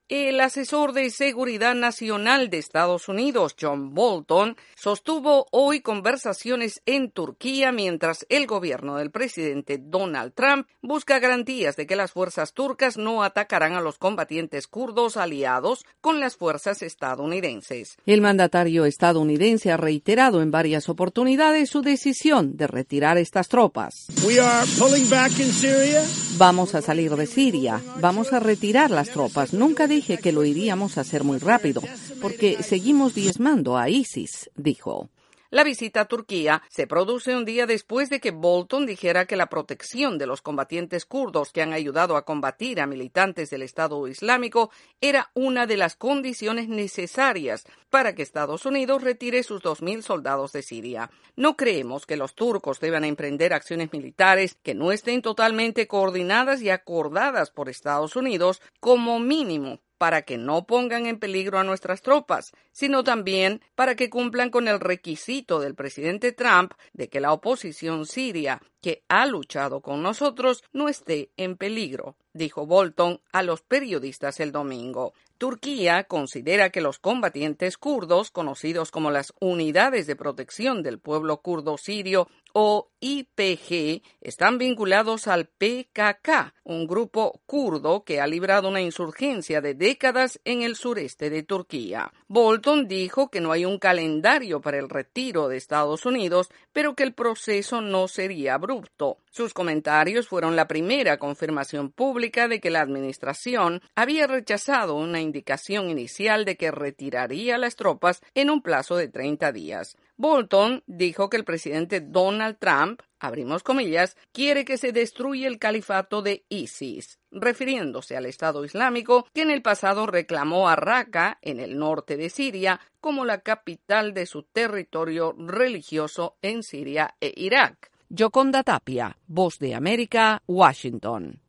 El asesor de Seguridad Nacional de Estados Unidos, John Bolton, sostuvo hoy conversaciones en Turquía mientras el gobierno del presidente Donald Trump busca garantías de que las fuerzas turcas no atacarán a los combatientes kurdos aliados con las fuerzas estadounidenses. El mandatario estadounidense ha reiterado en varias oportunidades su decisión de retirar estas tropas. Vamos a salir de Siria, vamos a retirar las tropas. Nunca dije que lo iríamos a hacer muy rápido, porque seguimos diezmando a ISIS, dijo. La visita a Turquía se produce un día después de que Bolton dijera que la protección de los combatientes kurdos que han ayudado a combatir a militantes del Estado Islámico era una de las condiciones necesarias para que Estados Unidos retire sus 2.000 soldados de Siria. No creemos que los turcos deban emprender acciones militares que no estén totalmente coordinadas y acordadas por Estados Unidos como mínimo, para que no pongan en peligro a nuestras tropas, sino también para que cumplan con el requisito del presidente Trump de que la oposición siria que ha luchado con nosotros no esté en peligro, dijo Bolton a los periodistas el domingo. Turquía considera que los combatientes kurdos, conocidos como las Unidades de Protección del Pueblo Kurdo Sirio, o YPG, están vinculados al PKK, un grupo kurdo que ha librado una insurgencia de décadas en el sureste de Turquía. Bolton dijo que no hay un calendario para el retiro de Estados Unidos, pero que el proceso no sería abrupto. Sus comentarios fueron la primera confirmación pública de que la administración había rechazado una indicación inicial de que retiraría las tropas en un plazo de 30 días. Bolton dijo que el presidente Donald Trump, abrimos comillas, quiere que se destruya el califato de ISIS, refiriéndose al Estado Islámico que en el pasado reclamó a Raqqa, en el norte de Siria, como la capital de su territorio religioso en Siria e Irak. Yoconda Tapia, Voz de América, Washington.